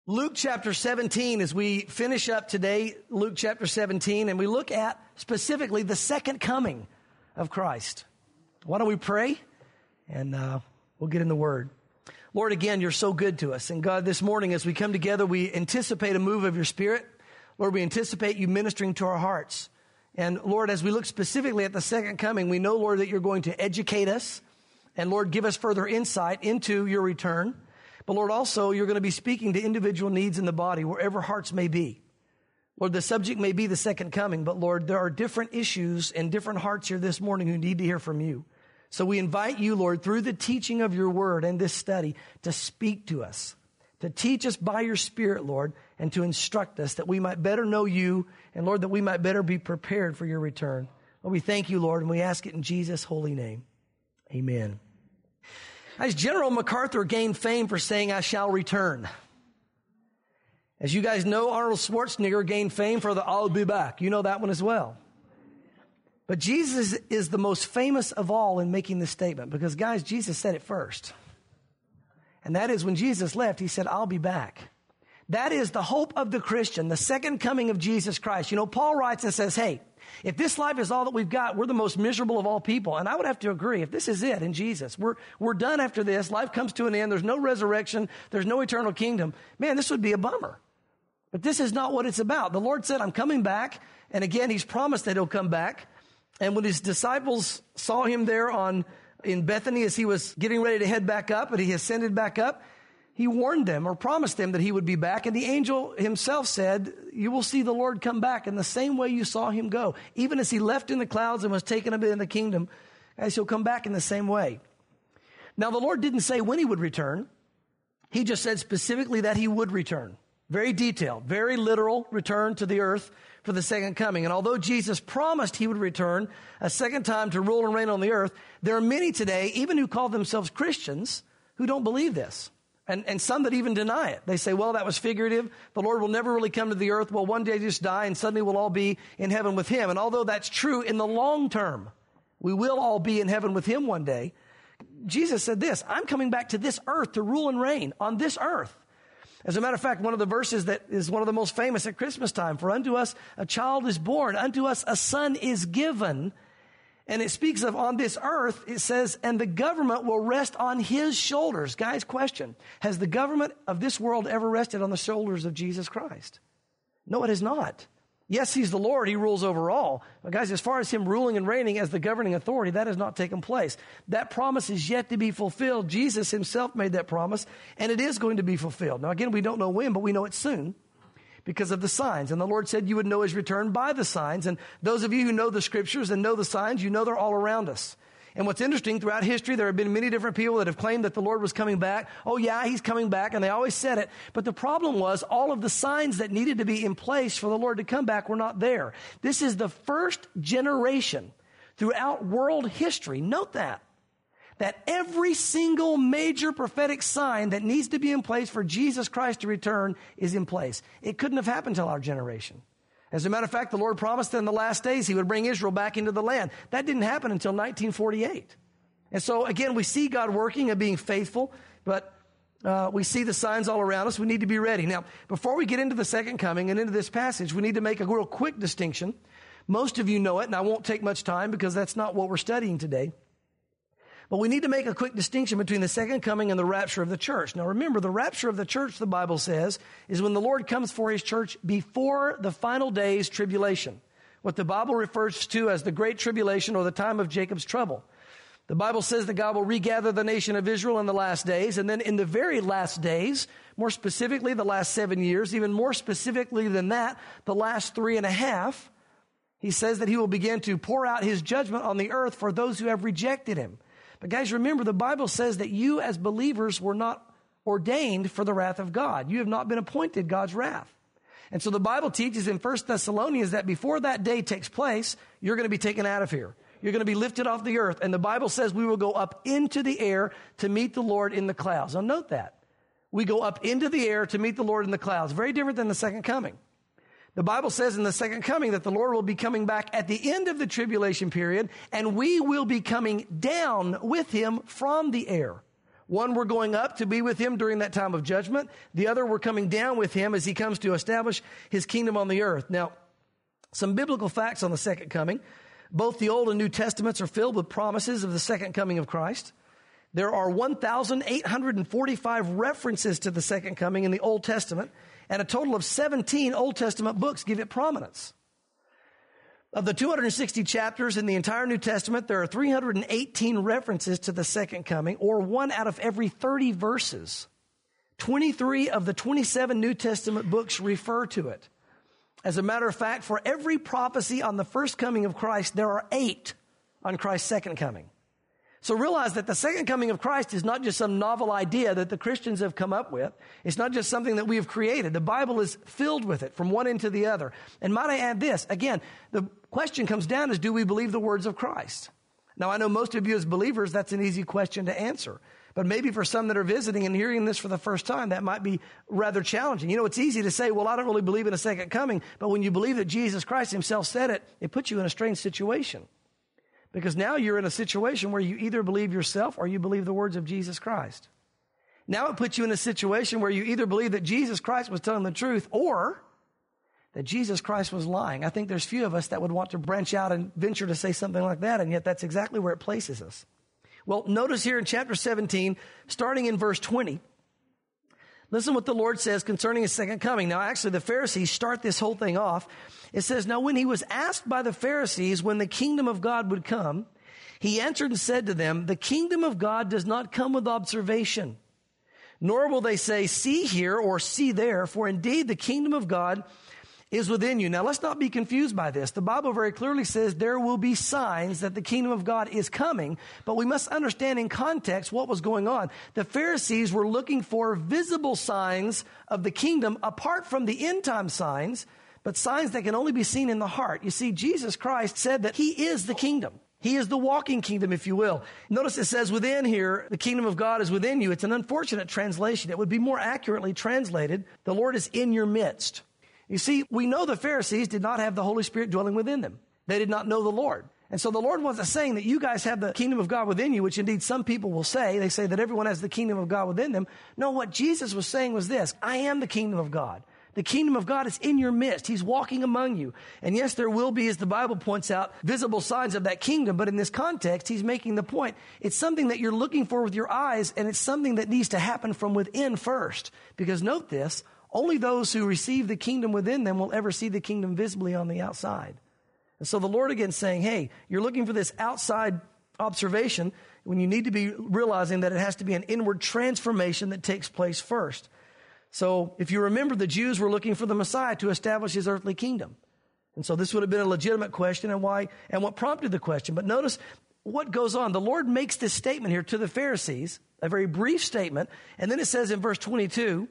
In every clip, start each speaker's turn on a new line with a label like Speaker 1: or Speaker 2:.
Speaker 1: Luke chapter 17, as we finish up today, Luke chapter 17, and we look at specifically the second coming of Christ. Why don't we pray? And we'll get in the Word. Lord, again, you're so good to us. And God, this morning as we come together, we anticipate a move of your Spirit. Lord, we anticipate you ministering to our hearts. And Lord, as we look specifically at the second coming, we know, Lord, that you're going to educate us. And Lord, give us further insight into your return. But Lord, also, you're going to be speaking to individual needs in the body, wherever hearts may be. Lord, the subject may be the second coming, but Lord, there are different issues and different hearts here this morning who need to hear from you. So we invite you, Lord, through the teaching of your word and this study, to speak to us, to teach us by your Spirit, Lord, and to instruct us that we might better know you, and Lord, that we might better be prepared for your return. Lord, we thank you, Lord, and we ask it in Jesus' holy name. Amen. As General MacArthur gained fame for saying, I shall return. As you guys know, Arnold Schwarzenegger gained fame for the I'll be back. You know that one as well. But Jesus is the most famous of all in making this statement because, guys, Jesus said it first. And that is when Jesus left, he said, I'll be back. That is the hope of the Christian, the second coming of Jesus Christ. You know, Paul writes and says, hey, if this life is all that we've got, we're the most miserable of all people. And I would have to agree, if this is it in Jesus, we're done after this, life comes to an end, there's no resurrection, there's no eternal kingdom, man, this would be a bummer. But this is not what it's about. The Lord said, I'm coming back. And again, he's promised that he'll come back. And when his disciples saw him there in Bethany as he was getting ready to head back up, and he ascended back up, he warned them or promised them that he would be back. And the angel himself said, you will see the Lord come back in the same way you saw him go. Even as he left in the clouds and was taken up in the kingdom, as he'll come back in the same way. Now, the Lord didn't say when he would return. He just said specifically that he would return. Very detailed, very literal return to the earth for the second coming. And although Jesus promised he would return a second time to rule and reign on the earth, there are many today, even who call themselves Christians, who don't believe this. And some that even deny it. They say, well, that was figurative. The Lord will never really come to the earth. Well, one day just die and suddenly we'll all be in heaven with him. And although that's true in the long term, we will all be in heaven with him one day. Jesus said this, I'm coming back to this earth to rule and reign on this earth. As a matter of fact, one of the verses that is one of the most famous at Christmas time, for unto us a child is born, unto us a son is given. And it speaks of on this earth, it says, and the government will rest on his shoulders. Guys, question. Has the government of this world ever rested on the shoulders of Jesus Christ? No, it has not. Yes, he's the Lord. He rules over all. But guys, as far as him ruling and reigning as the governing authority, that has not taken place. That promise is yet to be fulfilled. Jesus himself made that promise, and it is going to be fulfilled. Now, again, we don't know when, but we know it soon, because of the signs. And the Lord said you would know his return by the signs. And those of you who know the scriptures and know the signs, you know they're all around us. And what's interesting, throughout history, there have been many different people that have claimed that the Lord was coming back. Oh yeah, he's coming back. And they always said it. But the problem was all of the signs that needed to be in place for the Lord to come back were not there. This is the first generation throughout world history. Note that every single major prophetic sign that needs to be in place for Jesus Christ to return is in place. It couldn't have happened till our generation. As a matter of fact, the Lord promised that in the last days he would bring Israel back into the land. That didn't happen until 1948. And so again, we see God working and being faithful, but we see the signs all around us. We need to be ready. Now, before we get into the second coming and into this passage, we need to make a real quick distinction. Most of you know it, and I won't take much time because that's not what we're studying today. But we need to make a quick distinction between the second coming and the rapture of the church. Now remember, the rapture of the church, the Bible says, is when the Lord comes for his church before the final days tribulation. What the Bible refers to as the Great Tribulation or the time of Jacob's trouble. The Bible says that God will regather the nation of Israel in the last days. And then in the very last days, more specifically the last 7 years, even more specifically than that, the last 3.5, he says that he will begin to pour out his judgment on the earth for those who have rejected him. But guys, remember, the Bible says that you as believers were not ordained for the wrath of God. You have not been appointed God's wrath. And so the Bible teaches in 1 Thessalonians that before that day takes place, you're going to be taken out of here. You're going to be lifted off the earth. And the Bible says we will go up into the air to meet the Lord in the clouds. Now note that. We go up into the air to meet the Lord in the clouds. Very different than the second coming. The Bible says in the second coming that the Lord will be coming back at the end of the tribulation period, and we will be coming down with him from the air. One, we're going up to be with him during that time of judgment. The other, we're coming down with him as he comes to establish his kingdom on the earth. Now, some biblical facts on the second coming. Both the Old and New Testaments are filled with promises of the second coming of Christ. There are 1,845 references to the second coming in the Old Testament, and a total of 17 Old Testament books give it prominence. Of the 260 chapters in the entire New Testament, there are 318 references to the second coming, or 1 out of every 30 verses. 23 of the 27 New Testament books refer to it. As a matter of fact, for every prophecy on the first coming of Christ, there are 8 on Christ's second coming. So realize that the second coming of Christ is not just some novel idea that the Christians have come up with. It's not just something that we have created. The Bible is filled with it from one end to the other. And might I add this, again, the question comes down is, do we believe the words of Christ? Now, I know most of you as believers, that's an easy question to answer. But maybe for some that are visiting and hearing this for the first time, that might be rather challenging. You know, it's easy to say, well, I don't really believe in a second coming. But when you believe that Jesus Christ himself said it, it puts you in a strange situation. Because now you're in a situation where you either believe yourself or you believe the words of Jesus Christ. Now it puts you in a situation where you either believe that Jesus Christ was telling the truth or that Jesus Christ was lying. I think there's few of us that would want to branch out and venture to say something like that, and yet that's exactly where it places us. Well, notice here in chapter 17, starting in verse 20, listen what the Lord says concerning his second coming. Now, actually, the Pharisees start this whole thing off. It says, now when he was asked by the Pharisees when the kingdom of God would come, he answered and said to them, the kingdom of God does not come with observation, nor will they say, see here or see there, for indeed the kingdom of God is within you. Now, let's not be confused by this. The Bible very clearly says there will be signs that the kingdom of God is coming, but we must understand in context what was going on. The Pharisees were looking for visible signs of the kingdom apart from the end time signs, but signs that can only be seen in the heart. You see, Jesus Christ said that he is the kingdom. He is the walking kingdom, if you will. Notice it says within here, the kingdom of God is within you. It's an unfortunate translation. It would be more accurately translated, the Lord is in your midst. You see, we know the Pharisees did not have the Holy Spirit dwelling within them. They did not know the Lord. And so the Lord wasn't saying that you guys have the kingdom of God within you, which indeed some people will say. They say that everyone has the kingdom of God within them. No, what Jesus was saying was this: I am the kingdom of God. The kingdom of God is in your midst. He's walking among you. And yes, there will be, as the Bible points out, visible signs of that kingdom. But in this context, he's making the point. It's something that you're looking for with your eyes, and it's something that needs to happen from within first. Because note this, only those who receive the kingdom within them will ever see the kingdom visibly on the outside. And so the Lord again saying, hey, you're looking for this outside observation when you need to be realizing that it has to be an inward transformation that takes place first. So if you remember, the Jews were looking for the Messiah to establish his earthly kingdom. And so this would have been a legitimate question and what prompted the question. But notice what goes on. The Lord makes this statement here to the Pharisees, a very brief statement. And then it says in verse 22,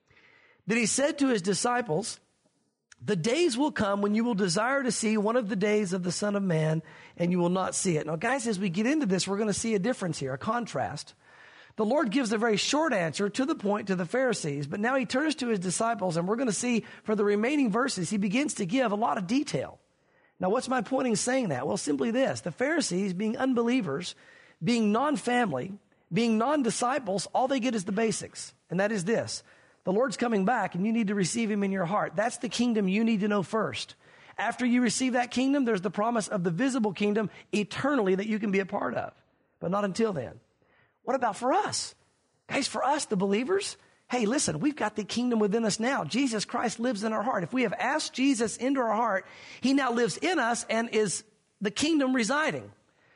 Speaker 1: that he said to his disciples, the days will come when you will desire to see one of the days of the Son of Man, and you will not see it. Now, guys, as we get into this, we're going to see a difference here, a contrast. The Lord gives a very short answer to the point to the Pharisees, but now he turns to his disciples, and we're going to see for the remaining verses, he begins to give a lot of detail. Now, what's my point in saying that? Well, simply this. The Pharisees, being unbelievers, being non-family, being non-disciples, all they get is the basics, and that is this. The Lord's coming back, and you need to receive him in your heart. That's the kingdom you need to know first. After you receive that kingdom, there's the promise of the visible kingdom eternally that you can be a part of, but not until then. What about for us? Guys, for us, the believers, hey, listen, we've got the kingdom within us now. Jesus Christ lives in our heart. If we have asked Jesus into our heart, he now lives in us and is the kingdom residing.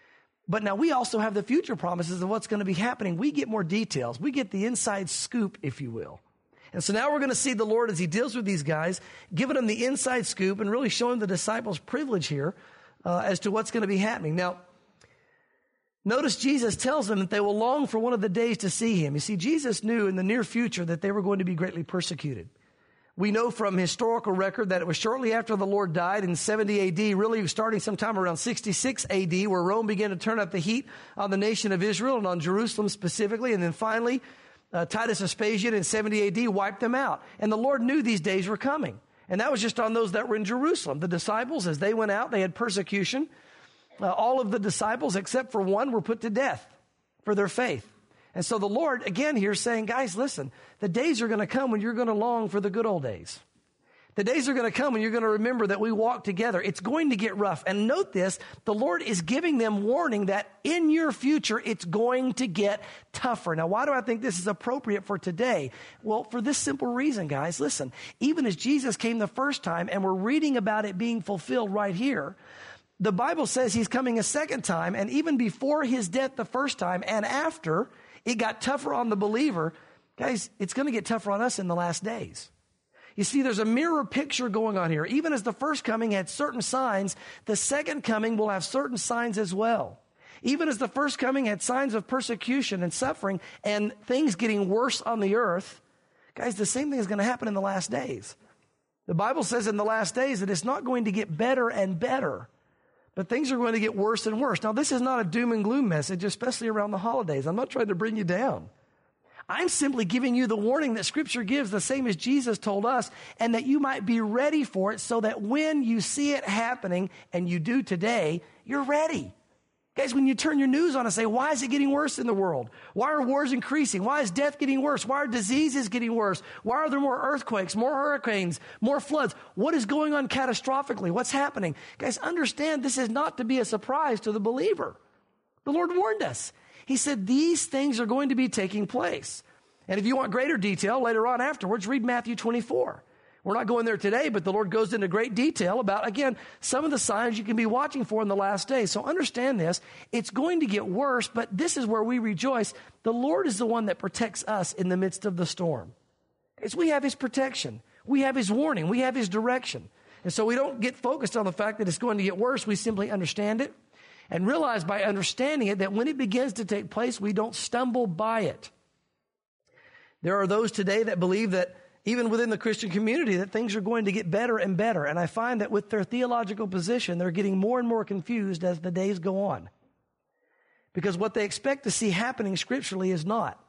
Speaker 1: But now we also have the future promises of what's going to be happening. We get more details. We get the inside scoop, if you will. And so now we're going to see the Lord as he deals with these guys, giving them the inside scoop and really showing the disciples privilege here as to what's going to be happening. Now, notice Jesus tells them that they will long for one of the days to see him. You see, Jesus knew in the near future that they were going to be greatly persecuted. We know from historical record that it was shortly after the Lord died in 70 AD, really starting sometime around 66 AD, where Rome began to turn up the heat on the nation of Israel and on Jerusalem specifically. And then finally, Titus Vespasian in 70 AD wiped them out. And the Lord knew these days were coming. And that was just on those that were in Jerusalem. The disciples, as they went out, they had persecution. All of the disciples, except for one, were put to death for their faith. And so the Lord, again, here is saying, guys, listen, the days are going to come when you're going to long for the good old days. The days are going to come when you're going to remember that we walked together. It's going to get rough. And note this, the Lord is giving them warning that in your future, it's going to get tougher. Now, why do I think this is appropriate for today? Well, for this simple reason, guys. Listen, even as Jesus came the first time, and we're reading about it being fulfilled right here, the Bible says he's coming a second time, and even before his death the first time and after, it got tougher on the believer. Guys, it's going to get tougher on us in the last days. You see, there's a mirror picture going on here. Even as the first coming had certain signs, the second coming will have certain signs as well. Even as the first coming had signs of persecution and suffering and things getting worse on the earth, guys, the same thing is going to happen in the last days. The Bible says in the last days that it's not going to get better and better, but things are going to get worse and worse. Now, this is not a doom and gloom message, especially around the holidays. I'm not trying to bring you down. I'm simply giving you the warning that Scripture gives, the same as Jesus told us, and that you might be ready for it so that when you see it happening, and you do today, you're ready. Guys, when you turn your news on and say, why is it getting worse in the world? Why are wars increasing? Why is death getting worse? Why are diseases getting worse? Why are there more earthquakes, more hurricanes, more floods? What is going on catastrophically? What's happening? Guys, understand this is not to be a surprise to the believer. The Lord warned us. He said these things are going to be taking place. And if you want greater detail later on afterwards, read Matthew 24. We're not going there today, but the Lord goes into great detail about, again, some of the signs you can be watching for in the last days. So understand this. It's going to get worse, but this is where we rejoice. The Lord is the one that protects us in the midst of the storm. We have his protection. We have his warning. We have his direction. And so we don't get focused on the fact that it's going to get worse. We simply understand it. And realize by understanding it that when it begins to take place, we don't stumble by it. There are those today that believe that even within the Christian community that things are going to get better and better. And I find that with their theological position, they're getting more and more confused as the days go on. Because what they expect to see happening scripturally is not.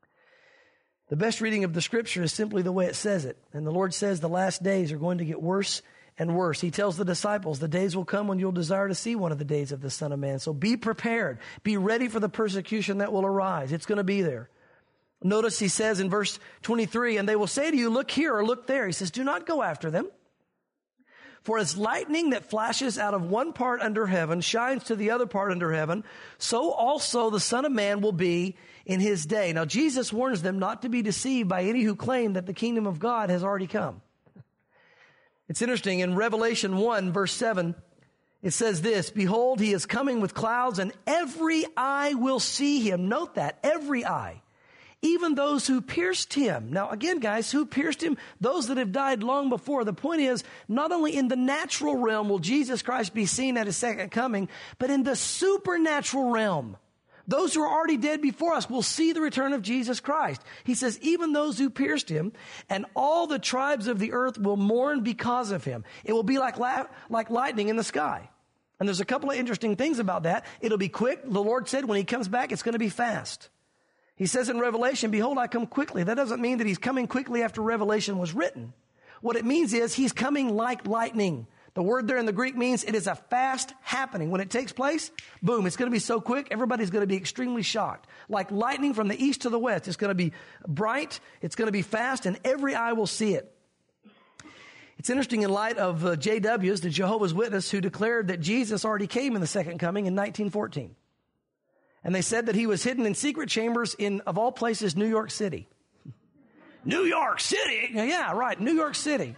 Speaker 1: The best reading of the Scripture is simply the way it says it. And the Lord says the last days are going to get worse and worse. He tells the disciples, the days will come when you'll desire to see one of the days of the Son of Man. So be prepared. Be ready for the persecution that will arise. It's going to be there. Notice he says in verse 23, and they will say to you, look here or look there. He says, do not go after them. For as lightning that flashes out of one part under heaven shines to the other part under heaven, so also the Son of Man will be in his day. Now, Jesus warns them not to be deceived by any who claim that the kingdom of God has already come. It's interesting. In Revelation 1, verse 7, it says this, behold, he is coming with clouds, and every eye will see him. Note that, every eye. Even those who pierced him. Now, again, guys, who pierced him? Those that have died long before. The point is, not only in the natural realm will Jesus Christ be seen at his second coming, but in the supernatural realm. Those who are already dead before us will see the return of Jesus Christ. He says, even those who pierced him, and all the tribes of the earth will mourn because of him. It will be like lightning in the sky. And there's a couple of interesting things about that. It'll be quick. The Lord said when he comes back, it's going to be fast. He says in Revelation, behold, I come quickly. That doesn't mean that he's coming quickly after Revelation was written. What it means is he's coming like lightning. The word there in the Greek means it is a fast happening. When it takes place, boom, it's going to be so quick, everybody's going to be extremely shocked. Like lightning from the east to the west. It's going to be bright, it's going to be fast, and every eye will see it. It's interesting in light of JWs, the Jehovah's Witness, who declared that Jesus already came in the second coming in 1914. And they said that he was hidden in secret chambers in, of all places, New York City. New York City? Yeah, right, New York City.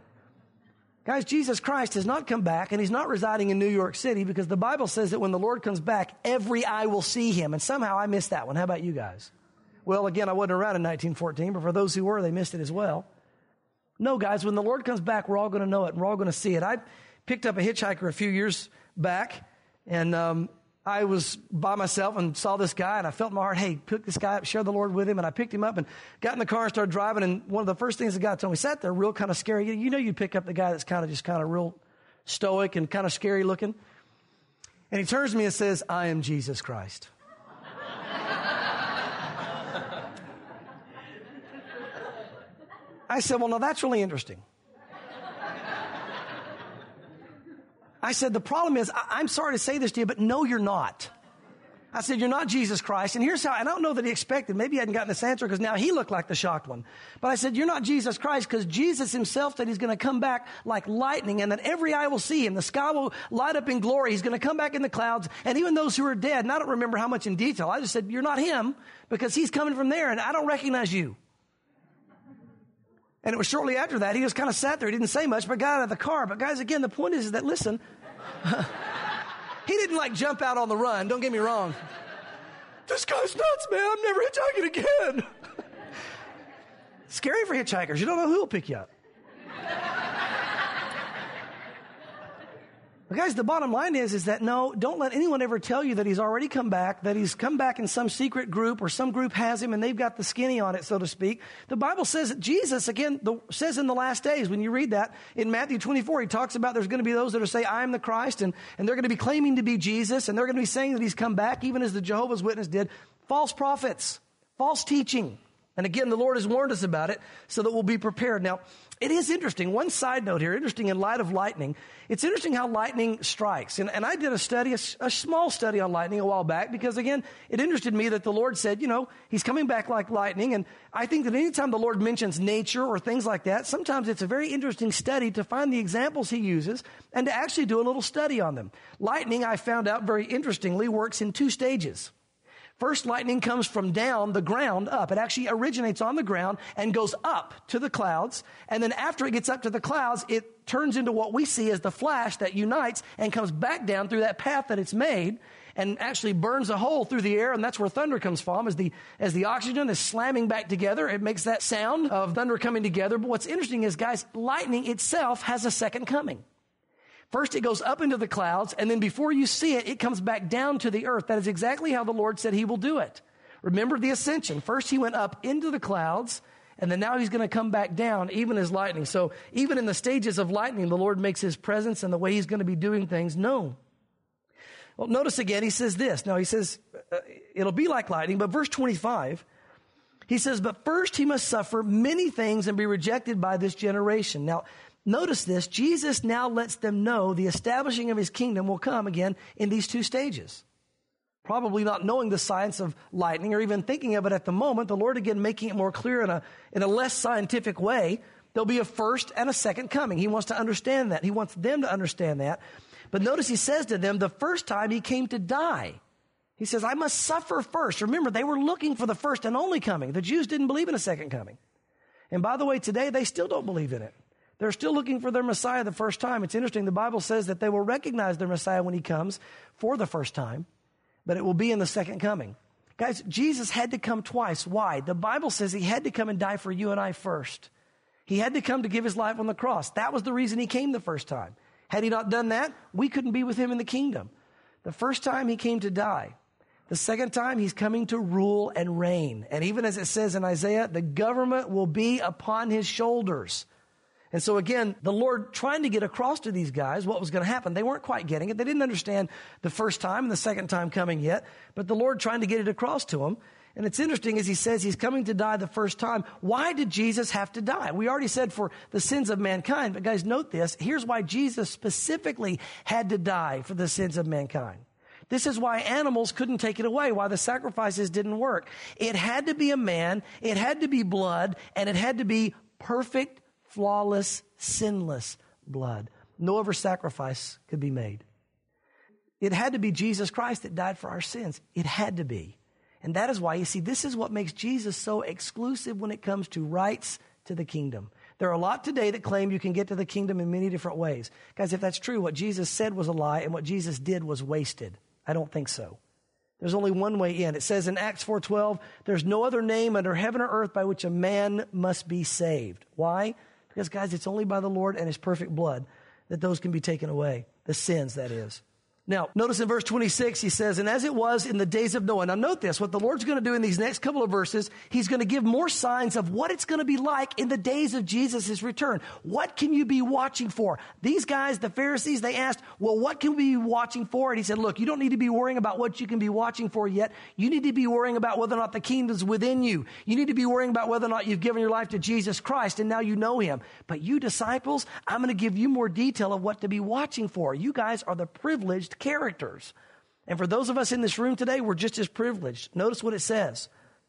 Speaker 1: Guys, Jesus Christ has not come back, and he's not residing in New York City, because the Bible says that when the Lord comes back, every eye will see him. And somehow I missed that one. How about you guys? Well, again, I wasn't around in 1914, but for those who were, they missed it as well. No, guys, when the Lord comes back, we're all going to know it, and we're all going to see it. I picked up a hitchhiker a few years back, and I was by myself and saw this guy, and I felt in my heart, hey, pick this guy up, share the Lord with him. And I picked him up and got in the car and started driving. And one of the first things the guy told me, sat there real kind of scary. You know, you pick up the guy that's kind of real stoic and kind of scary looking. And he turns to me and says, I am Jesus Christ. I said, well, now that's really interesting. I said, the problem is, I'm sorry to say this to you, but no, you're not. I said, you're not Jesus Christ. And here's how, and I don't know that he expected. Maybe he hadn't gotten this answer because now he looked like the shocked one. But I said, you're not Jesus Christ because Jesus himself said he's going to come back like lightning and that every eye will see him. The sky will light up in glory. He's going to come back in the clouds. And even those who are dead, and I don't remember how much in detail. I just said, you're not him because he's coming from there and I don't recognize you. And it was shortly after that, he just kind of sat there. He didn't say much, but got out of the car. But guys, again, the point is that, listen, he didn't like jump out on the run. Don't get me wrong. This guy's nuts, man. I'm never hitchhiking again. Scary for hitchhikers. You don't know who will pick you up. But guys, the bottom line is that no, don't let anyone ever tell you that he's already come back, that he's come back in some secret group or some group has him and they've got the skinny on it, so to speak. The Bible says that Jesus, again, says in the last days, when you read that in Matthew 24, he talks about there's going to be those that are say, I am the Christ, and they're going to be claiming to be Jesus, and they're going to be saying that he's come back, even as the Jehovah's Witness did. False prophets, false teaching. And again, the Lord has warned us about it so that we'll be prepared. Now, it is interesting. One side note here, interesting in light of lightning. It's interesting how lightning strikes. And I did a study, a small study on lightning a while back because, again, it interested me that the Lord said, you know, he's coming back like lightning. And I think that anytime the Lord mentions nature or things like that, sometimes it's a very interesting study to find the examples he uses and to actually do a little study on them. Lightning, I found out very interestingly, works in two stages. First, lightning comes from down the ground up. It actually originates on the ground and goes up to the clouds. And then after it gets up to the clouds, it turns into what we see as the flash that unites and comes back down through that path that it's made and actually burns a hole through the air. And that's where thunder comes from. As the oxygen is slamming back together, it makes that sound of thunder coming together. But what's interesting is, guys, lightning itself has a second coming. First, it goes up into the clouds, and then before you see it, it comes back down to the earth. That is exactly how the Lord said he will do it. Remember the ascension. First, he went up into the clouds, and then now he's going to come back down, even as lightning. So even in the stages of lightning, the Lord makes his presence and the way he's going to be doing things known. Well, notice again, he says this. Now, he says, it'll be like lightning, but verse 25, he says, but first he must suffer many things and be rejected by this generation. Now, notice this, Jesus now lets them know the establishing of his kingdom will come again in these two stages. Probably not knowing the science of lightning or even thinking of it at the moment, the Lord again making it more clear in a less scientific way. There'll be a first and a second coming. He wants to understand that. He wants them to understand that. But notice he says to them, the first time he came to die. He says, I must suffer first. Remember, they were looking for the first and only coming. The Jews didn't believe in a second coming. And by the way, today they still don't believe in it. They're still looking for their Messiah the first time. It's interesting. The Bible says that they will recognize their Messiah when he comes for the first time, but it will be in the second coming. Guys, Jesus had to come twice. Why? The Bible says he had to come and die for you and I first. He had to come to give his life on the cross. That was the reason he came the first time. Had he not done that, we couldn't be with him in the kingdom. The first time he came to die. The second time he's coming to rule and reign. And even as it says in Isaiah, the government will be upon his shoulders. And so again, the Lord trying to get across to these guys what was going to happen. They weren't quite getting it. They didn't understand the first time and the second time coming yet, but the Lord trying to get it across to them. And it's interesting as he says he's coming to die the first time. Why did Jesus have to die? We already said for the sins of mankind, but guys, note this. Here's why Jesus specifically had to die for the sins of mankind. This is why animals couldn't take it away, why the sacrifices didn't work. It had to be a man, it had to be blood, and it had to be perfect, flawless, sinless blood. No other sacrifice could be made. It had to be Jesus Christ that died for our sins. It had to be. And that is why, you see, this is what makes Jesus so exclusive when it comes to rights to the kingdom. There are a lot today that claim you can get to the kingdom in many different ways. Guys, if that's true, what Jesus said was a lie and what Jesus did was wasted. I don't think so. There's only one way in. It says in Acts 4:12, there's no other name under heaven or earth by which a man must be saved. Why? Because, guys, it's only by the Lord and his perfect blood that those can be taken away. The sins, that is. Now, notice in verse 26, he says, and as it was in the days of Noah. Now, note this. What the Lord's going to do in these next couple of verses, he's going to give more signs of what it's going to be like in the days of Jesus' return. What can you be watching for? These guys, the Pharisees, they asked, well, what can we be watching for? And he said, look, you don't need to be worrying about what you can be watching for yet. You need to be worrying about whether or not the kingdom's within you. You need to be worrying about whether or not you've given your life to Jesus Christ and now you know him. But you disciples, I'm going to give you more detail of what to be watching for. You guys are the privileged characters. And for those of us in this room today, we're just as privileged. Notice what it says.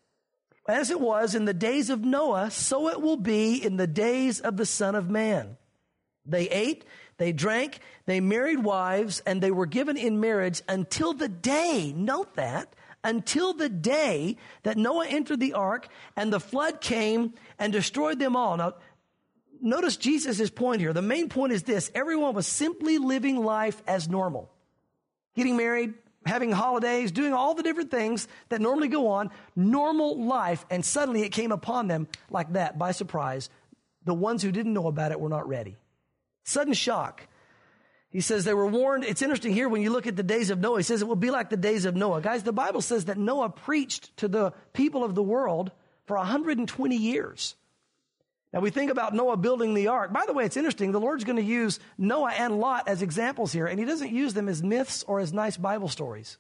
Speaker 1: As it was in the days of Noah, so it will be in the days of the Son of Man. They ate, they drank, they married wives, and they were given in marriage until the day, note that, until the day that Noah entered the ark and the flood came and destroyed them all. Now, notice Jesus' point here. The main point is this. Everyone was simply living life as normal. Getting married, having holidays, doing all the different things that normally go on, normal life, and suddenly it came upon them like that, by surprise. The ones who didn't know about it were not ready. Sudden shock. He says they were warned. It's interesting here when you look at the days of Noah. He says it will be like the days of Noah. Guys, the Bible says that Noah preached to the people of the world for 120 years. Now we think about Noah building the ark. By the way, it's interesting. The Lord's going to use Noah and Lot as examples here, and he doesn't use them as myths or as nice Bible stories.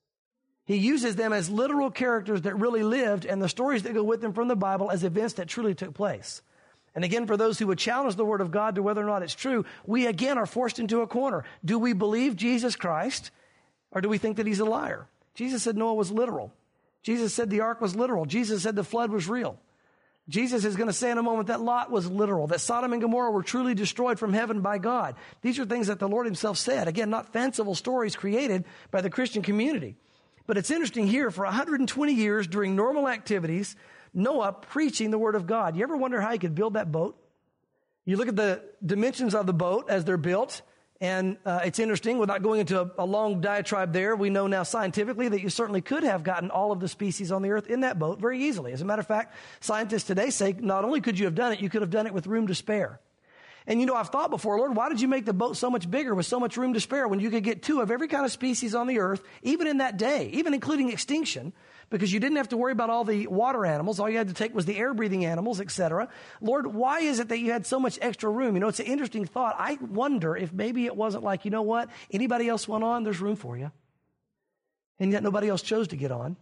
Speaker 1: He uses them as literal characters that really lived, and the stories that go with them from the Bible as events that truly took place. And again, for those who would challenge the Word of God to whether or not it's true, we again are forced into a corner. Do we believe Jesus Christ, or do we think that he's a liar? Jesus said Noah was literal. Jesus said the ark was literal. Jesus said the flood was real. Jesus is going to say in a moment that Lot was literal, that Sodom and Gomorrah were truly destroyed from heaven by God. These are things that the Lord himself said. Again, not fanciful stories created by the Christian community. But it's interesting here, for 120 years during normal activities, Noah preaching the word of God. You ever wonder how he could build that boat? You look at the dimensions of the boat as they're built, and it's interesting, without going into a long diatribe there, we know now scientifically that you certainly could have gotten all of the species on the earth in that boat very easily. As a matter of fact, scientists today say not only could you have done it, you could have done it with room to spare. And you know, I've thought before, Lord, why did you make the boat so much bigger with so much room to spare when you could get two of every kind of species on the earth, even in that day, even including extinction, because you didn't have to worry about all the water animals. All you had to take was the air-breathing animals, etc. Lord, why is it that you had so much extra room? You know, it's an interesting thought. I wonder if maybe it wasn't like, you know what, anybody else went on, there's room for you. And yet nobody else chose to get on.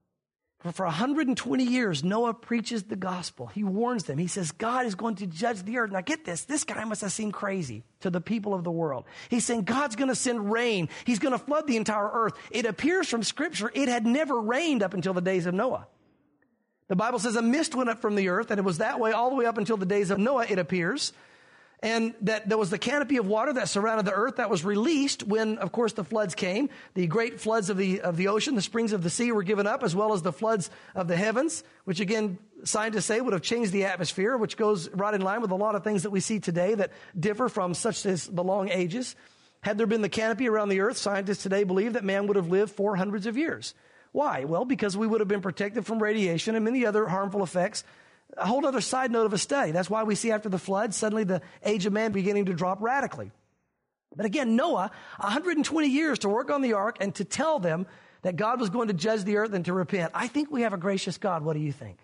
Speaker 1: For 120 years, Noah preaches the gospel. He warns them. He says, God is going to judge the earth. Now get this. This guy must have seemed crazy to the people of the world. He's saying God's going to send rain. He's going to flood the entire earth. It appears from Scripture it had never rained up until the days of Noah. The Bible says a mist went up from the earth, and it was that way all the way up until the days of Noah, it appears. And that there was the canopy of water that surrounded the earth that was released when, of course, the floods came. The great floods of the ocean, the springs of the sea were given up, as well as the floods of the heavens, which again, scientists say would have changed the atmosphere, which goes right in line with a lot of things that we see today that differ from such as the long ages. Had there been the canopy around the earth, scientists today believe that man would have lived for hundreds of years. Why? Well, because we would have been protected from radiation and many other harmful effects. A whole other side note of a study. That's why we see after the flood, suddenly the age of man beginning to drop radically. But again, Noah, 120 years to work on the ark and to tell them that God was going to judge the earth and to repent. I think we have a gracious God. What do you think?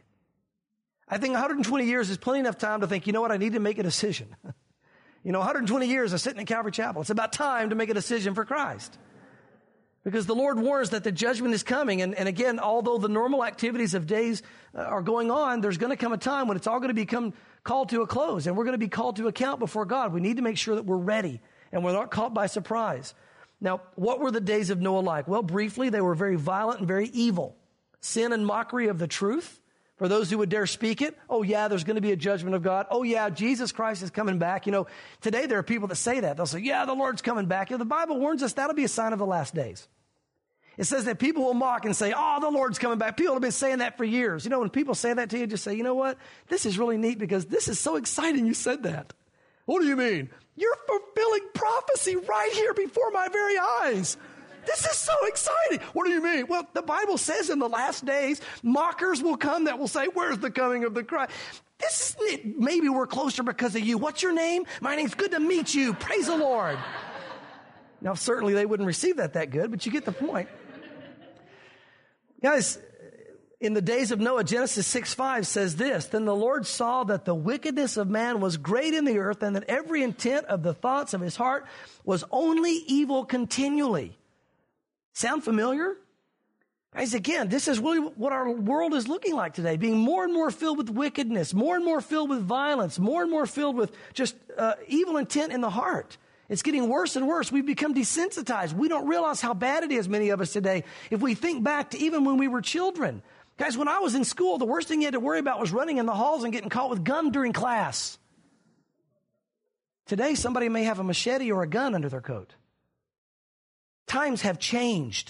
Speaker 1: I think 120 years is plenty enough time to think, you know what, I need to make a decision. 120 years of sitting in Calvary Chapel. It's about time to make a decision for Christ. Because the Lord warns that the judgment is coming. And again, although the normal activities of days are going on, there's going to come a time when it's all going to become called to a close. And we're going to be called to account before God. We need to make sure that we're ready and we're not caught by surprise. Now, what were the days of Noah like? Well, briefly, they were very violent and very evil. Sin and mockery of the truth. For those who would dare speak it, oh yeah, there's going to be a judgment of God. Oh yeah, Jesus Christ is coming back. Today there are people that say that. They'll say, yeah, the Lord's coming back. The Bible warns us that'll be a sign of the last days. It says that people will mock and say, oh, the Lord's coming back. People have been saying that for years. When people say that to you, just say, you know what? This is really neat because this is so exciting you said that. What do you mean? You're fulfilling prophecy right here before my very eyes. This is so exciting. What do you mean? Well, the Bible says in the last days, mockers will come that will say, where's the coming of the Christ? Maybe we're closer because of you. What's your name? My name's good to meet you. Praise the Lord. Now, certainly they wouldn't receive that good, but you get the point. Guys, in the days of Noah, Genesis 6:5 says this, then the Lord saw that the wickedness of man was great in the earth and that every intent of the thoughts of his heart was only evil continually. Sound familiar? Guys, again, this is really what our world is looking like today, being more and more filled with wickedness, more and more filled with violence, more and more filled with just evil intent in the heart. It's getting worse and worse. We've become desensitized. We don't realize how bad it is, many of us today, if we think back to even when we were children. Guys, when I was in school, the worst thing you had to worry about was running in the halls and getting caught with gum during class. Today, somebody may have a machete or a gun under their coat. Times have changed.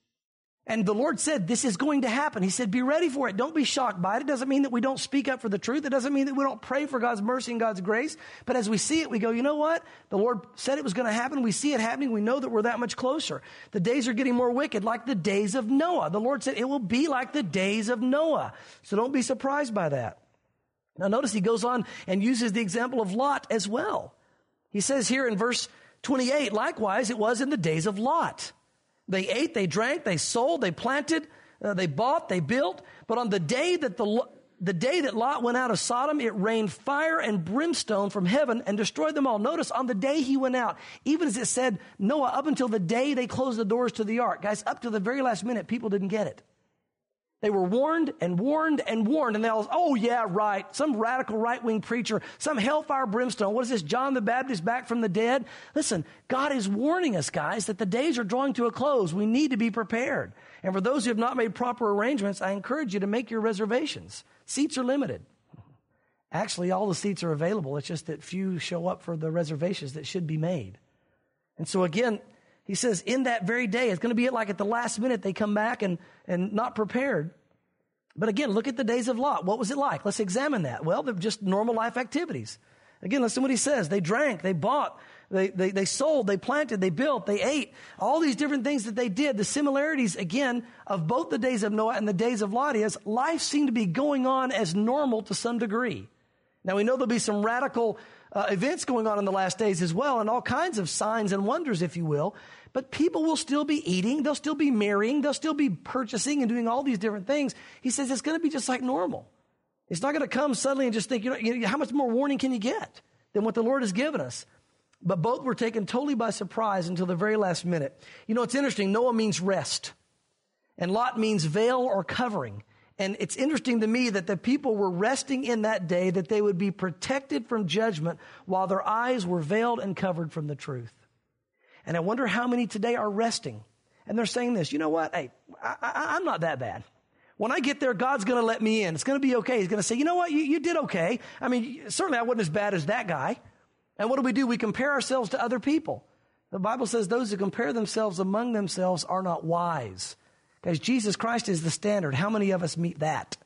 Speaker 1: And the Lord said, this is going to happen. He said, be ready for it. Don't be shocked by it. It doesn't mean that we don't speak up for the truth. It doesn't mean that we don't pray for God's mercy and God's grace. But as we see it, we go, you know what? The Lord said it was going to happen. We see it happening. We know that we're that much closer. The days are getting more wicked, like the days of Noah. The Lord said it will be like the days of Noah. So don't be surprised by that. Now notice he goes on and uses the example of Lot as well. He says here in verse 28, likewise, it was in the days of Lot. They ate, they drank, they sold, they planted, they bought, they built. But on the day that the day that Lot went out of Sodom, it rained fire and brimstone from heaven and destroyed them all. Notice on the day he went out, even as it said Noah, up until the day they closed the doors to the ark. Guys, up to the very last minute, people didn't get it. They were warned and warned and warned. And they all, oh yeah, right. Some radical right-wing preacher, some hellfire brimstone. What is this? John the Baptist back from the dead? Listen, God is warning us, guys, that the days are drawing to a close. We need to be prepared. And for those who have not made proper arrangements, I encourage you to make your reservations. Seats are limited. Actually, all the seats are available. It's just that few show up for the reservations that should be made. And so again, he says, in that very day, it's going to be like at the last minute they come back and not prepared. But again, look at the days of Lot. What was it like? Let's examine that. Well, they're just normal life activities. Again, listen to what he says. They drank, they bought, they sold, they planted, they built, they ate. All these different things that they did. The similarities, again, of both the days of Noah and the days of Lot is life seemed to be going on as normal to some degree. Now, we know there'll be some radical events going on in the last days as well, and all kinds of signs and wonders, if you will. But people will still be eating, they'll still be marrying, they'll still be purchasing and doing all these different things. He says it's going to be just like normal. It's not going to come suddenly and just think, how much more warning can you get than what the Lord has given us? But both were taken totally by surprise until the very last minute. You know, it's interesting. Noah means rest, and Lot means veil or covering. And it's interesting to me that the people were resting in that day, that they would be protected from judgment while their eyes were veiled and covered from the truth. And I wonder how many today are resting. And they're saying this, you know what? Hey, I'm not that bad. When I get there, God's going to let me in. It's going to be okay. He's going to say, you know what? You did okay. I mean, certainly I wasn't as bad as that guy. And what do? We compare ourselves to other people. The Bible says those who compare themselves among themselves are not wise. Guys, Jesus Christ is the standard. How many of us meet that?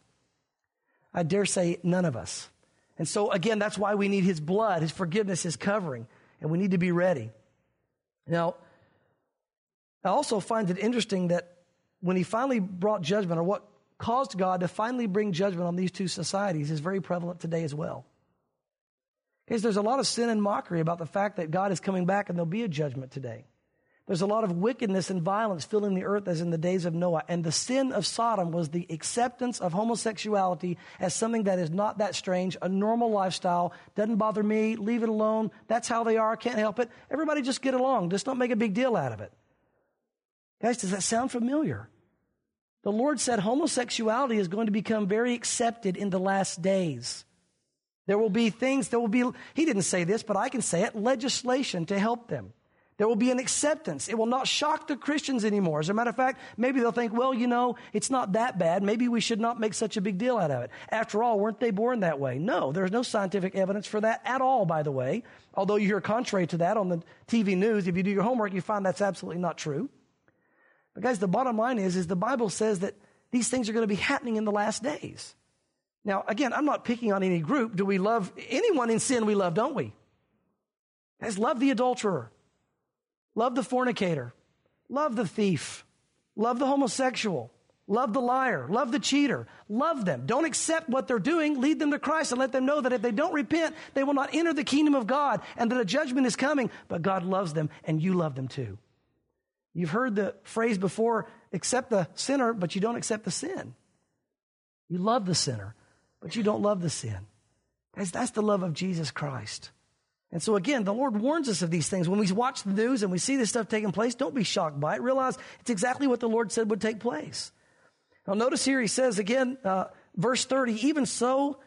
Speaker 1: I dare say none of us. And so, again, that's why we need his blood, his forgiveness, his covering. And we need to be ready. Now, I also find it interesting that when he finally brought judgment, or what caused God to finally bring judgment on these two societies, is very prevalent today as well. Because there's a lot of sin and mockery about the fact that God is coming back and there'll be a judgment today. There's a lot of wickedness and violence filling the earth as in the days of Noah. And the sin of Sodom was the acceptance of homosexuality as something that is not that strange, a normal lifestyle. Doesn't bother me. Leave it alone. That's how they are. Can't help it. Everybody just get along. Just don't make a big deal out of it. Guys, does that sound familiar? The Lord said homosexuality is going to become very accepted in the last days. There will be things, he didn't say this, but I can say it, legislation to help them. There will be an acceptance. It will not shock the Christians anymore. As a matter of fact, maybe they'll think, well, it's not that bad. Maybe we should not make such a big deal out of it. After all, weren't they born that way? No, there's no scientific evidence for that at all, by the way. Although you hear contrary to that on the TV news, if you do your homework, you find that's absolutely not true. But guys, the bottom line is the Bible says that these things are going to be happening in the last days. Now, again, I'm not picking on any group. Do we love anyone in sin? We love, don't we? Guys, love the adulterer. Love the fornicator. Love the thief. Love the homosexual. Love the liar. Love the cheater. Love them. Don't accept what they're doing. Lead them to Christ and let them know that if they don't repent, they will not enter the kingdom of God and that a judgment is coming. But God loves them and you love them too. You've heard the phrase before, accept the sinner, but you don't accept the sin. You love the sinner, but you don't love the sin. Guys, that's the love of Jesus Christ. And so again, the Lord warns us of these things. When we watch the news and we see this stuff taking place, don't be shocked by it. Realize it's exactly what the Lord said would take place. Now notice here he says again, verse 30, even so,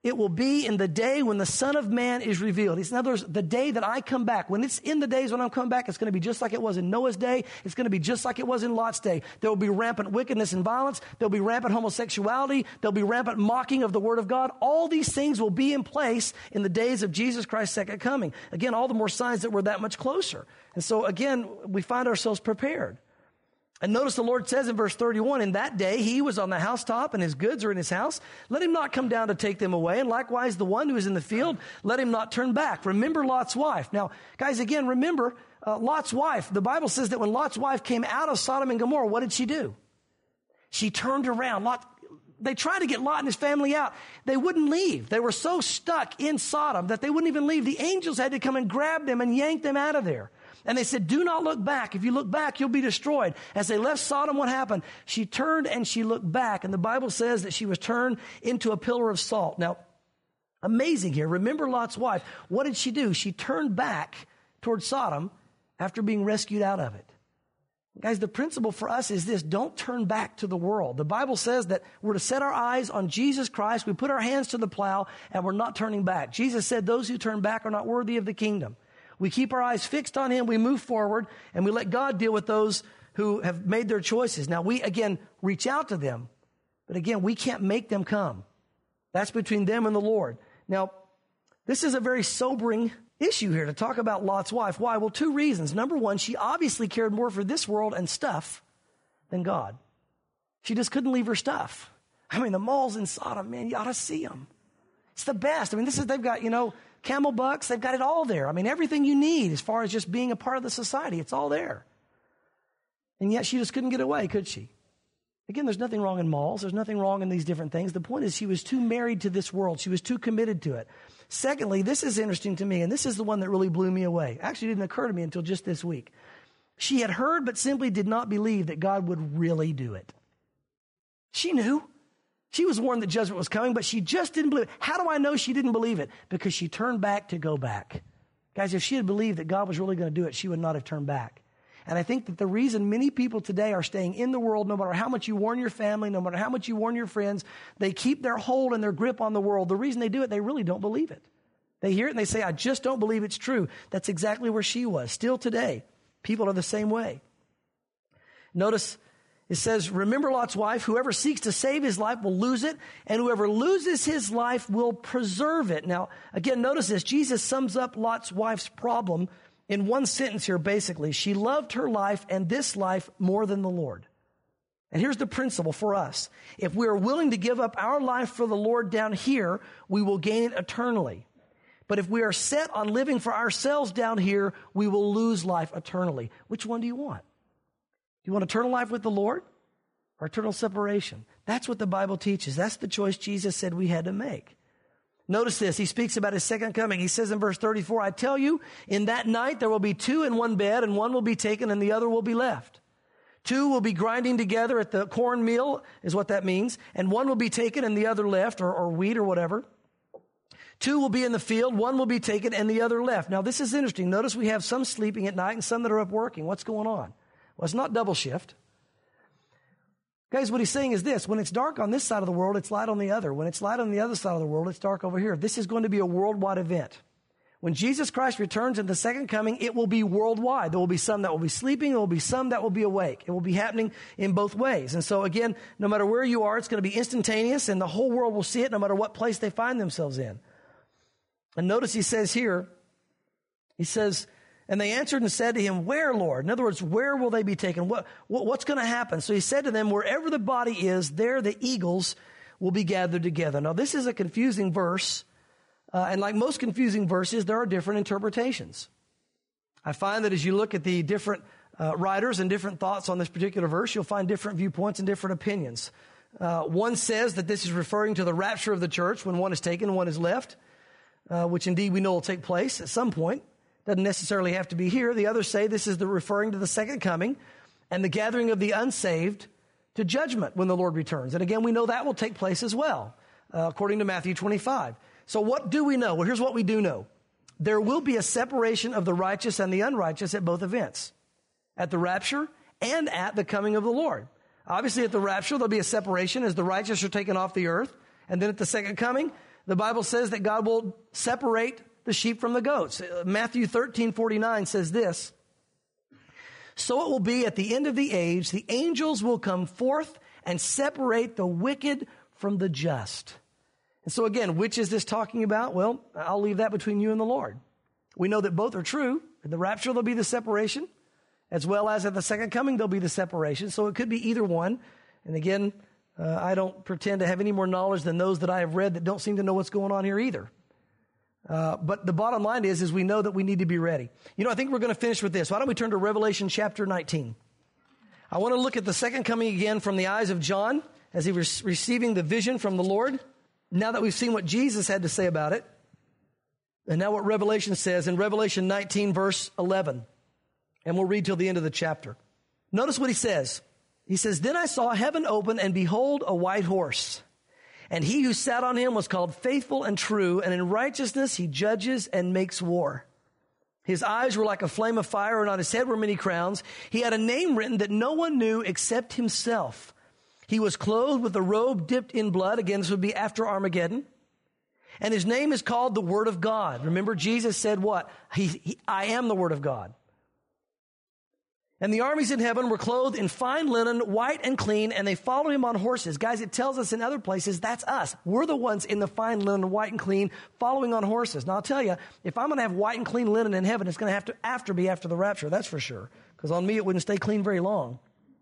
Speaker 1: it will be in the day when the Son of Man is revealed. In other words, the day that I come back. When it's in the days when I'm coming back, it's going to be just like it was in Noah's day. It's going to be just like it was in Lot's day. There will be rampant wickedness and violence. There will be rampant homosexuality. There will be rampant mocking of the Word of God. All these things will be in place in the days of Jesus Christ's second coming. Again, all the more signs that we're that much closer. And so again, we find ourselves prepared. And notice the Lord says in verse 31, in that day he was on the housetop and his goods are in his house. Let him not come down to take them away. And likewise the one who is in the field, let him not turn back. Remember Lot's wife. Now, guys, again, remember Lot's wife. The Bible says that when Lot's wife came out of Sodom and Gomorrah, what did she do? She turned around. They tried to get Lot and his family out. They wouldn't leave. They were so stuck in Sodom that they wouldn't even leave. The angels had to come and grab them and yank them out of there. And they said, do not look back. If you look back, you'll be destroyed. As they left Sodom, what happened? She turned and she looked back. And the Bible says that she was turned into a pillar of salt. Now, amazing here. Remember Lot's wife. What did she do? She turned back towards Sodom after being rescued out of it. Guys, the principle for us is this: don't turn back to the world. The Bible says that we're to set our eyes on Jesus Christ. We put our hands to the plow and we're not turning back. Jesus said those who turn back are not worthy of the kingdom. We keep our eyes fixed on him, we move forward, and we let God deal with those who have made their choices. Now, we, again, reach out to them, but again, we can't make them come. That's between them and the Lord. Now, this is a very sobering issue here to talk about Lot's wife. Why? Well, two reasons. Number one, she obviously cared more for this world and stuff than God. She just couldn't leave her stuff. I mean, the malls in Sodom, man, you ought to see them. It's the best. I mean, they've got, camel bucks, they've got it all there. I mean, everything you need as far as just being a part of the society, it's all there. And yet she just couldn't get away, could she? Again, there's nothing wrong in malls. There's nothing wrong in these different things. The point is she was too married to this world. She was too committed to it. Secondly, this is interesting to me, and this is the one that really blew me away. Actually, it didn't occur to me until just this week. She had heard but simply did not believe that God would really do it. She knew. She was warned that judgment was coming, but she just didn't believe it. How do I know she didn't believe it? Because she turned back to go back. Guys, if she had believed that God was really going to do it, she would not have turned back. And I think that the reason many people today are staying in the world, no matter how much you warn your family, no matter how much you warn your friends, they keep their hold and their grip on the world. The reason they do it, they really don't believe it. They hear it and they say, I just don't believe it's true. That's exactly where she was. Still today, people are the same way. Notice it says, remember Lot's wife, whoever seeks to save his life will lose it, and whoever loses his life will preserve it. Now, again, notice this. Jesus sums up Lot's wife's problem in one sentence here, basically. She loved her life and this life more than the Lord. And here's the principle for us. If we are willing to give up our life for the Lord down here, we will gain it eternally. But if we are set on living for ourselves down here, we will lose life eternally. Which one do you want? Do you want eternal life with the Lord or eternal separation? That's what the Bible teaches. That's the choice Jesus said we had to make. Notice this. He speaks about his second coming. He says in verse 34, I tell you, in that night there will be two in one bed, and one will be taken and the other will be left. Two will be grinding together at the corn mill, is what that means, and one will be taken and the other left, or wheat or whatever. Two will be in the field, one will be taken and the other left. Now this is interesting. Notice we have some sleeping at night and some that are up working. What's going on? Well, it's not double shift. Guys, what he's saying is this. When it's dark on this side of the world, it's light on the other. When it's light on the other side of the world, it's dark over here. This is going to be a worldwide event. When Jesus Christ returns in the second coming, it will be worldwide. There will be some that will be sleeping. There will be some that will be awake. It will be happening in both ways. And so again, no matter where you are, it's going to be instantaneous, and the whole world will see it no matter what place they find themselves in. And notice he says here, he says, and they answered and said to him, where, Lord? In other words, where will they be taken? What's going to happen? So he said to them, wherever the body is, there the eagles will be gathered together. Now, this is a confusing verse. And like most confusing verses, there are different interpretations. I find that as you look at the different writers and different thoughts on this particular verse, you'll find different viewpoints and different opinions. One says that this is referring to the rapture of the church when one is taken, one is left, which indeed we know will take place at some point. Doesn't necessarily have to be here. The others say this is referring to the second coming and the gathering of the unsaved to judgment when the Lord returns. And again, we know that will take place as well, according to Matthew 25. So what do we know? Well, here's what we do know. There will be a separation of the righteous and the unrighteous at both events, at the rapture and at the coming of the Lord. Obviously, at the rapture, there'll be a separation as the righteous are taken off the earth. And then at the second coming, The Bible says that God will separate the sheep from the goats. Matthew 13:49 says this, "So it will be at the end of the age, the angels will come forth and separate the wicked from the just." And so again, which is this talking about? Well, I'll leave that between you and the Lord. We know that both are true. In the rapture, there'll be the separation, as well as at the second coming, there'll be the separation. So it could be either one. And again, I don't pretend to have any more knowledge than those that I have read that don't seem to know what's going on here either. But the bottom line is we know that we need to be ready. You know, I think we're going to finish with this. Why don't we turn to Revelation chapter 19? I want to look at the second coming again from the eyes of John as he was receiving the vision from the Lord. Now that we've seen what Jesus had to say about it, and now what Revelation says in Revelation 19, verse 11. And we'll read till the end of the chapter. Notice what he says. He says, "Then I saw heaven open, and behold, a white horse. And he who sat on him was called Faithful and True, and in righteousness he judges and makes war. His eyes were like a flame of fire, and on his head were many crowns. He had a name written that no one knew except himself. He was clothed with a robe dipped in blood." Again, this would be after Armageddon. "And his name is called the Word of God." Remember, Jesus said what? I am the Word of God. "And the armies in heaven were clothed in fine linen, white and clean, and they followed him on horses." Guys, it tells us in other places, that's us. We're the ones in the fine linen, white and clean, following on horses. Now, I'll tell you, if I'm going to have white and clean linen in heaven, it's going to have to be after the rapture, that's for sure. Because on me, it wouldn't stay clean very long.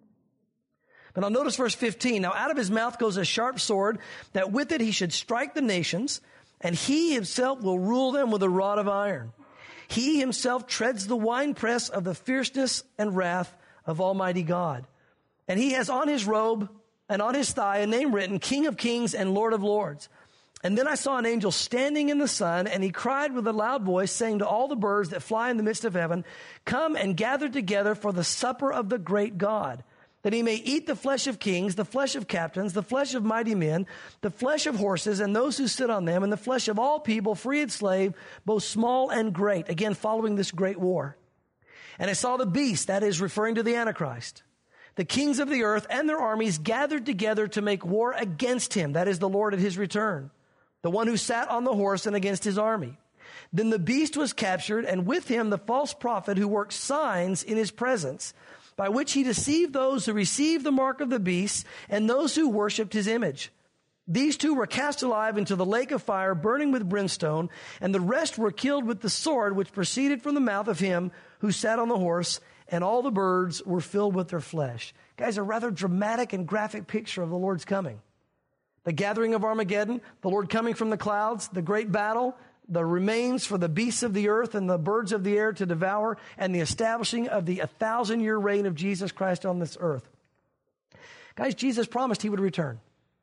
Speaker 1: But now notice verse 15. "Now out of his mouth goes a sharp sword, that with it he should strike the nations, and he himself will rule them with a rod of iron. He himself treads the winepress of the fierceness and wrath of Almighty God. And he has on his robe and on his thigh a name written, King of Kings and Lord of Lords. And then I saw an angel standing in the sun, and he cried with a loud voice, saying to all the birds that fly in the midst of heaven, 'Come and gather together for the supper of the great God, that he may eat the flesh of kings, the flesh of captains, the flesh of mighty men, the flesh of horses and those who sit on them, and the flesh of all people, free and slave, both small and great.'" Again, following this great war. "And I saw the beast," that is referring to the Antichrist, "the kings of the earth and their armies gathered together to make war against him," that is the Lord at his return, "the one who sat on the horse, and against his army. Then the beast was captured, and with him the false prophet who worked signs in his presence, by which he deceived those who received the mark of the beast and those who worshipped his image. These two were cast alive into the lake of fire, burning with brimstone, and the rest were killed with the sword which proceeded from the mouth of him who sat on the horse, and all the birds were filled with their flesh." Guys, a rather dramatic and graphic picture of the Lord's coming. The gathering of Armageddon, the Lord coming from the clouds, the great battle, the remains for the beasts of the earth and the birds of the air to devour, and the establishing of the 1,000-year reign of Jesus Christ on this earth. Guys, Jesus promised he would return.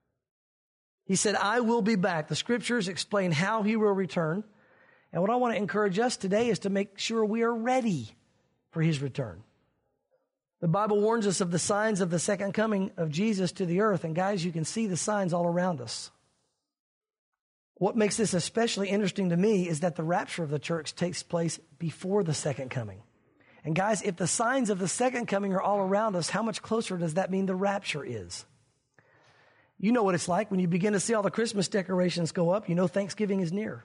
Speaker 1: He said, "I will be back." The scriptures explain how he will return. And what I want to encourage us today is to make sure we are ready for his return. The Bible warns us of the signs of the second coming of Jesus to the earth. And guys, you can see the signs all around us. What makes this especially interesting to me is that the rapture of the church takes place before the second coming. And guys, if the signs of the second coming are all around us, how much closer does that mean the rapture is? You know what it's like when you begin to see all the Christmas decorations go up. You know Thanksgiving is near.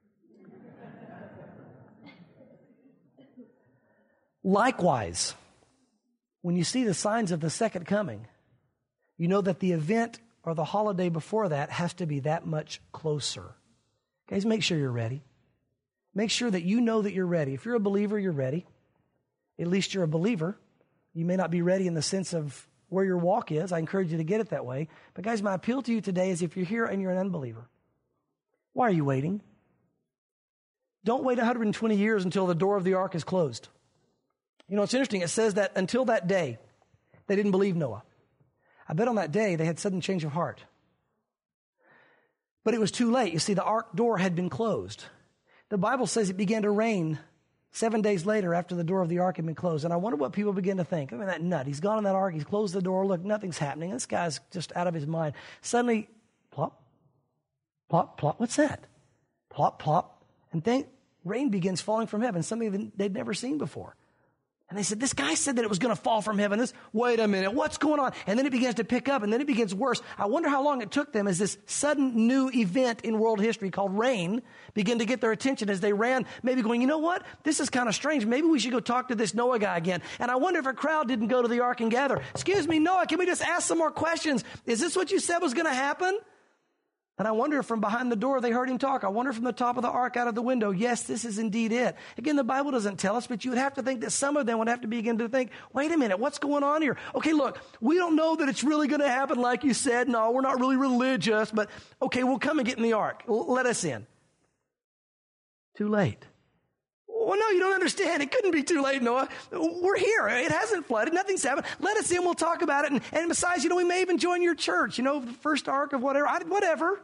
Speaker 1: Likewise, when you see the signs of the second coming, you know that the event or the holiday before that has to be that much closer. Guys, make sure you're ready. Make sure that you know that you're ready. If you're a believer, you're ready. At least you're a believer. You may not be ready in the sense of where your walk is. I encourage you to get it that way. But guys, my appeal to you today is if you're here and you're an unbeliever, why are you waiting? Don't wait 120 years until the door of the ark is closed. You know, it's interesting. It says that until that day, they didn't believe Noah. I bet on that day they had sudden change of heart. But it was too late. You see, the ark door had been closed. The Bible says it began to rain 7 days later after the door of the ark had been closed. And I wonder what people begin to think. I mean, that nut. He's gone in that ark. He's closed the door. Look, nothing's happening. This guy's just out of his mind. Suddenly, plop, plop, plop. What's that? Plop, plop. And then rain begins falling from heaven, something that they'd never seen before. And they said, this guy said that it was going to fall from heaven. Wait a minute, what's going on? And then it begins to pick up, and then it begins worse. I wonder how long it took them as this sudden new event in world history called rain began to get their attention as they ran, maybe going, you know what? This is kind of strange. Maybe we should go talk to this Noah guy again. And I wonder if a crowd didn't go to the ark and gather. Excuse me, Noah, can we just ask some more questions? Is this what you said was going to happen? And I wonder if from behind the door they heard him talk. I wonder from the top of the ark out of the window, yes, this is indeed it. Again, the Bible doesn't tell us, but you would have to think that some of them would have to begin to think, wait a minute, what's going on here? Okay, look, we don't know that it's really going to happen like you said. No, we're not really religious, but okay, we'll come and get in the ark. Let us in. Too late. Well, no, you don't understand. It couldn't be too late, Noah. We're here. It hasn't flooded. Nothing's happened. Let us in. We'll talk about it. And besides, we may even join your church, the first ark of whatever. Whatever.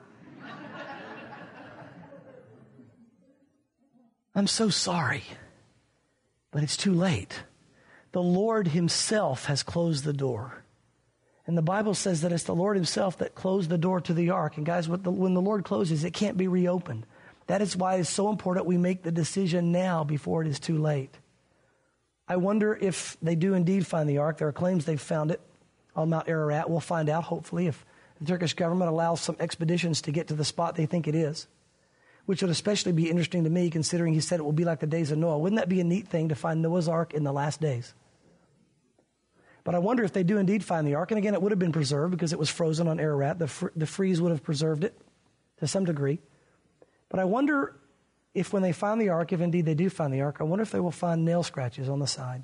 Speaker 1: I'm so sorry, but it's too late. The Lord himself has closed the door. And the Bible says that it's the Lord himself that closed the door to the ark. And guys, when the Lord closes, it can't be reopened. That is why it's so important we make the decision now before it is too late. I wonder if they do indeed find the ark. There are claims they've found it on Mount Ararat. We'll find out, hopefully, if the Turkish government allows some expeditions to get to the spot they think it is, which would especially be interesting to me considering he said it will be like the days of Noah. Wouldn't that be a neat thing to find Noah's ark in the last days? But I wonder if they do indeed find the ark. And again, it would have been preserved because it was frozen on Ararat. The freeze would have preserved it to some degree. But I wonder if when they find the ark, if indeed they do find the ark, I wonder if they will find nail scratches on the side.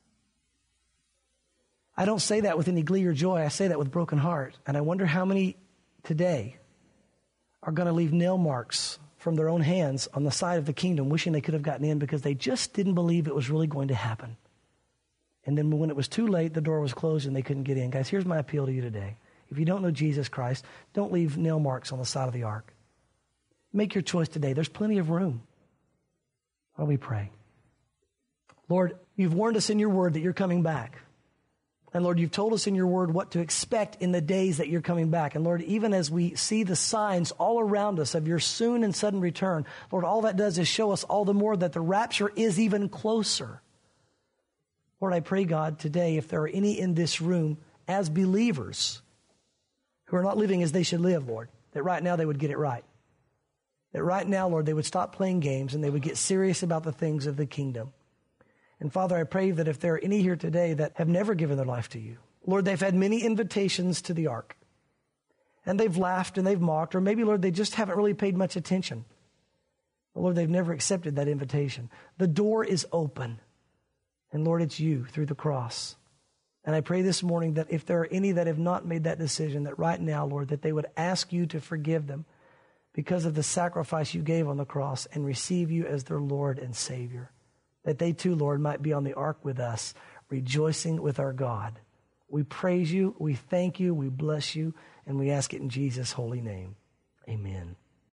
Speaker 1: I don't say that with any glee or joy. I say that with broken heart. And I wonder how many today are going to leave nail marks from their own hands on the side of the kingdom, wishing they could have gotten in because they just didn't believe it was really going to happen. And then when it was too late, the door was closed and they couldn't get in. Guys, here's my appeal to you today. If you don't know Jesus Christ, don't leave nail marks on the side of the ark. Make your choice today. There's plenty of room. Why don't we pray? Lord, you've warned us in your word that you're coming back. And Lord, you've told us in your word what to expect in the days that you're coming back. And Lord, even as we see the signs all around us of your soon and sudden return, Lord, all that does is show us all the more that the rapture is even closer. Lord, I pray, God, today, if there are any in this room as believers who are not living as they should live, Lord, that right now they would get it right. That right now, Lord, they would stop playing games and they would get serious about the things of the kingdom. And Father, I pray that if there are any here today that have never given their life to you, Lord, they've had many invitations to the ark. And they've laughed and they've mocked, or maybe, Lord, they just haven't really paid much attention. But Lord, they've never accepted that invitation. The door is open. And Lord, it's you through the cross. And I pray this morning that if there are any that have not made that decision, that right now, Lord, that they would ask you to forgive them because of the sacrifice you gave on the cross and receive you as their Lord and Savior. That they too, Lord, might be on the ark with us, rejoicing with our God. We praise you, we thank you, we bless you, and we ask it in Jesus' holy name. Amen.